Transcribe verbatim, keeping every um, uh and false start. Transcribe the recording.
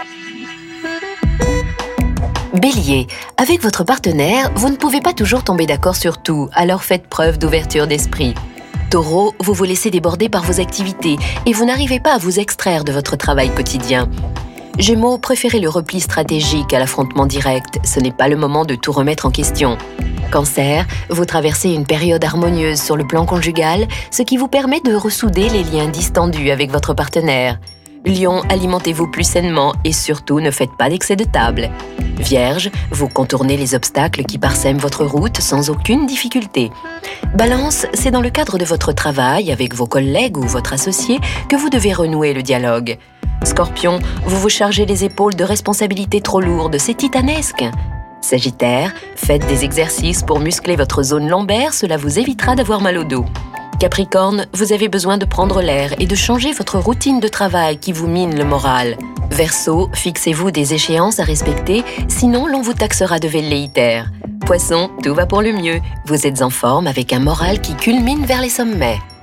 Bélier, avec votre partenaire, vous ne pouvez pas toujours tomber d'accord sur tout, alors faites preuve d'ouverture d'esprit. Taureau, vous vous laissez déborder par vos activités et vous n'arrivez pas à vous extraire de votre travail quotidien. Gémeaux, préférez le repli stratégique à l'affrontement direct, ce n'est pas le moment de tout remettre en question. Cancer, vous traversez une période harmonieuse sur le plan conjugal, ce qui vous permet de ressouder les liens distendus avec votre partenaire. Lion, alimentez-vous plus sainement et surtout ne faites pas d'excès de table. Vierge, vous contournez les obstacles qui parsèment votre route sans aucune difficulté. Balance, c'est dans le cadre de votre travail, avec vos collègues ou votre associé, que vous devez renouer le dialogue. Scorpion, vous vous chargez les épaules de responsabilités trop lourdes, c'est titanesque. Sagittaire, faites des exercices pour muscler votre zone lombaire, cela vous évitera d'avoir mal au dos. Capricorne, vous avez besoin de prendre l'air et de changer votre routine de travail qui vous mine le moral. Verseau, fixez-vous des échéances à respecter, sinon l'on vous taxera de velléitaire. Poisson, tout va pour le mieux. Vous êtes en forme avec un moral qui culmine vers les sommets.